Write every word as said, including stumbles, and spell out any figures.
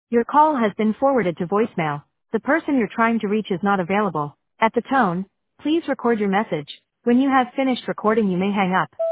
Your call has been forwarded to voicemail. The person you're trying to reach is not available. At the tone, please record your message. When you have finished recording, you may hang up.